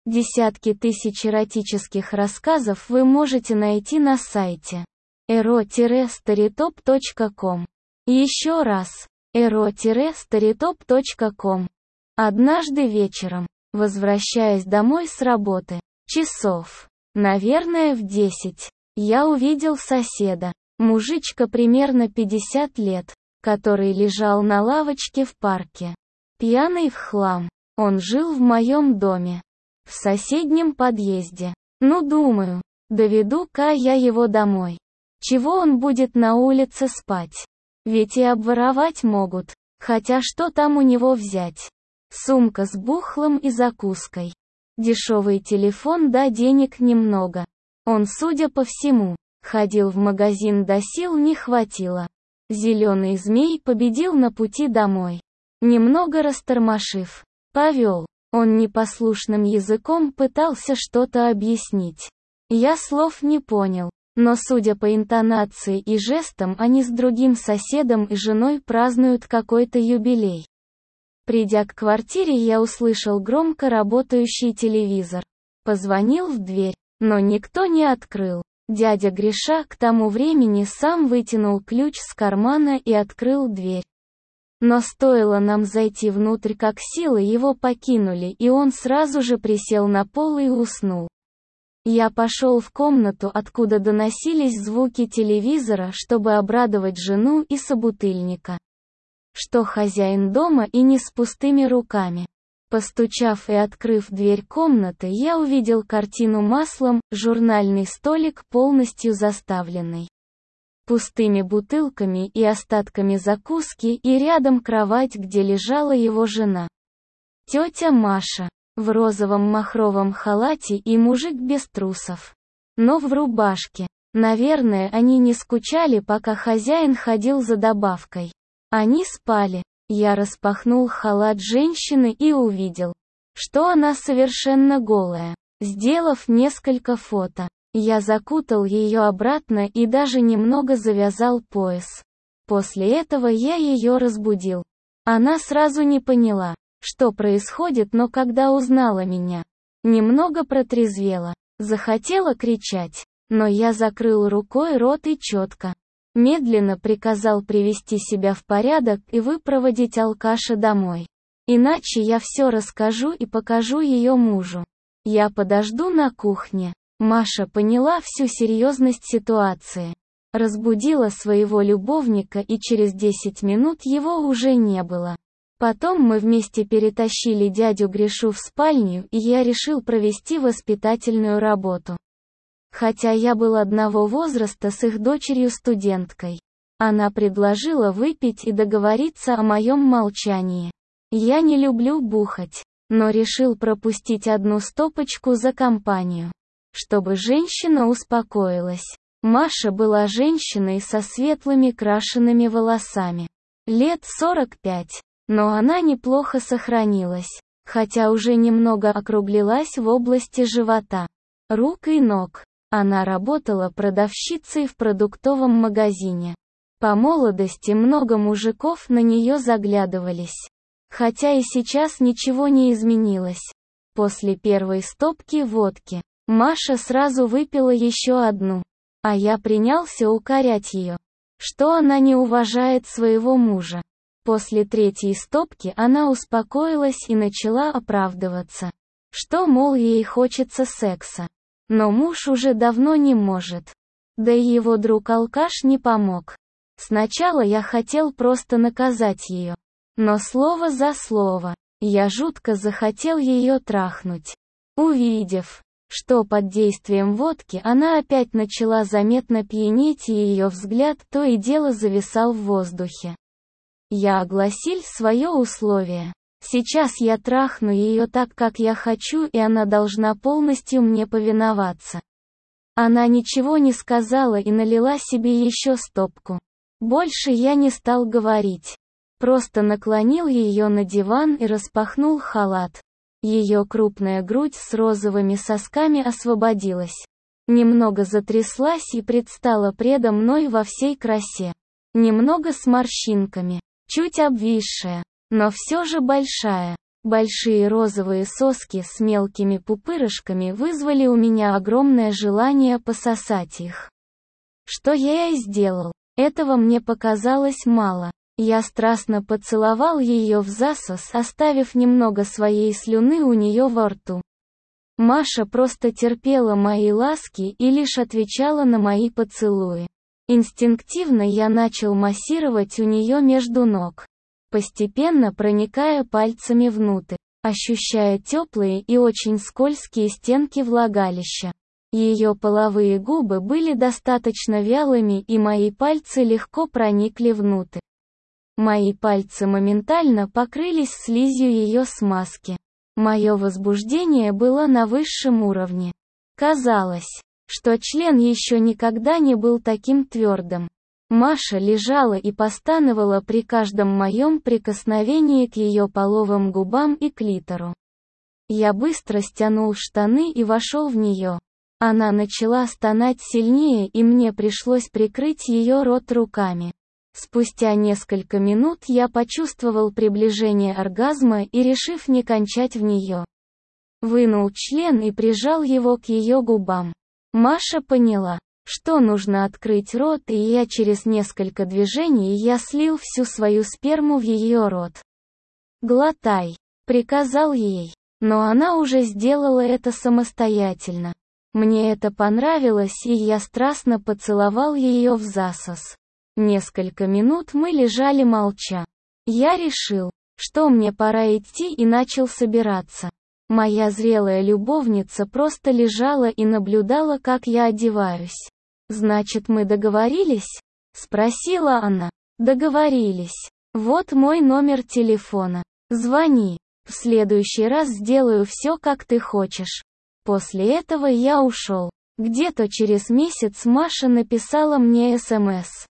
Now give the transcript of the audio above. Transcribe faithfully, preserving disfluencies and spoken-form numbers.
Десятки тысяч эротических рассказов вы можете найти на сайте эро старитоп точка ком. Еще раз, эро старитоп точка ком. Однажды вечером, возвращаясь домой с работы, часов, наверное, в десять, я увидел соседа, мужичка примерно пятьдесят лет, который лежал на лавочке в парке, пьяный в хлам. Он жил в моем доме, в соседнем подъезде. Ну, думаю, доведу-ка я его домой. Чего он будет на улице спать? Ведь и обворовать могут, хотя что там у него взять? Сумка с бухлом и закуской. Дешевый телефон, да денег немного. Он, судя по всему, ходил в магазин, да сил не хватило. Зеленый змей победил на пути домой. Немного растормошив, повел. Он непослушным языком пытался что-то объяснить. Я слов не понял, но судя по интонации и жестам, они с другим соседом и женой празднуют какой-то юбилей. Придя к квартире, я услышал громко работающий телевизор. Позвонил в дверь, но никто не открыл. Дядя Гриша к тому времени сам вытянул ключ с кармана и открыл дверь. Но стоило нам зайти внутрь, как силы его покинули, и он сразу же присел на пол и уснул. Я пошел в комнату, откуда доносились звуки телевизора, чтобы обрадовать жену и собутыльника, что хозяин дома и не с пустыми руками. Постучав и открыв дверь комнаты, я увидел картину маслом, журнальный столик полностью заставленный пустыми бутылками и остатками закуски, и рядом кровать, где лежала его жена. Тетя Маша, в розовом махровом халате, и мужик без трусов, но в рубашке. Наверное, они не скучали, пока хозяин ходил за добавкой. Они спали. Я распахнул халат женщины и увидел, что она совершенно голая. Сделав несколько фото, я закутал ее обратно и даже немного завязал пояс. После этого я ее разбудил. Она сразу не поняла, что происходит, но когда узнала меня, немного протрезвела, захотела кричать, но я закрыл рукой рот и четко, медленно приказал привести себя в порядок и выпроводить алкаша домой. Иначе я все расскажу и покажу ее мужу. Я подожду на кухне. Маша поняла всю серьезность ситуации. Разбудила своего любовника, и через десять минут его уже не было. Потом мы вместе перетащили дядю Гришу в спальню, и я решил провести воспитательную работу. Хотя я был одного возраста с их дочерью-студенткой. Она предложила выпить и договориться о моем молчании. Я не люблю бухать, но решил пропустить одну стопочку за компанию, чтобы женщина успокоилась. Маша была женщиной со светлыми крашеными волосами. Лет сорок пять, но она неплохо сохранилась, хотя уже немного округлилась в области живота, рук и ног. Она работала продавщицей в продуктовом магазине. По молодости много мужиков на нее заглядывались. Хотя и сейчас ничего не изменилось. После первой стопки водки Маша сразу выпила еще одну, а я принялся укорять ее, что она не уважает своего мужа. После третьей стопки она успокоилась и начала оправдываться, что, мол, ей хочется секса. Но муж уже давно не может. Да и его друг-алкаш не помог. Сначала я хотел просто наказать ее. Но слово за слово, я жутко захотел ее трахнуть. Увидев, что под действием водки она опять начала заметно пьянеть, и ее взгляд то и дело зависал в воздухе, я огласил свое условие. Сейчас я трахну ее так, как я хочу, и она должна полностью мне повиноваться. Она ничего не сказала и налила себе еще стопку. Больше я не стал говорить. Просто наклонил ее на диван и распахнул халат. Ее крупная грудь с розовыми сосками освободилась. Немного затряслась и предстала предо мной во всей красе. Немного с морщинками, чуть обвисшая, но все же большая. Большие розовые соски с мелкими пупырышками вызвали у меня огромное желание пососать их. Что я и сделал. Этого мне показалось мало. Я страстно поцеловал ее в засос, оставив немного своей слюны у нее во рту. Маша просто терпела мои ласки и лишь отвечала на мои поцелуи. Инстинктивно я начал массировать у нее между ног, постепенно проникая пальцами внутрь, ощущая теплые и очень скользкие стенки влагалища. Ее половые губы были достаточно вялыми, и мои пальцы легко проникли внутрь. Мои пальцы моментально покрылись слизью ее смазки. Мое возбуждение было на высшем уровне. Казалось, что член еще никогда не был таким твердым. Маша лежала и постановала при каждом моем прикосновении к ее половым губам и клитору. Я быстро стянул штаны и вошел в нее. Она начала стонать сильнее, и мне пришлось прикрыть ее рот руками. Спустя несколько минут я почувствовал приближение оргазма и, решив не кончать в нее, вынул член и прижал его к ее губам. Маша поняла, что нужно открыть рот, и я через несколько движений я слил всю свою сперму в ее рот. «Глотай», — приказал ей, но она уже сделала это самостоятельно. Мне это понравилось, и я страстно поцеловал ее в засос. Несколько минут мы лежали молча. Я решил, что мне пора идти, и начал собираться. Моя зрелая любовница просто лежала и наблюдала, как я одеваюсь. «Значит, мы договорились?» — спросила она. «Договорились. Вот мой номер телефона. Звони. В следующий раз сделаю все, как ты хочешь». После этого я ушел. Где-то через месяц Маша написала мне СМС.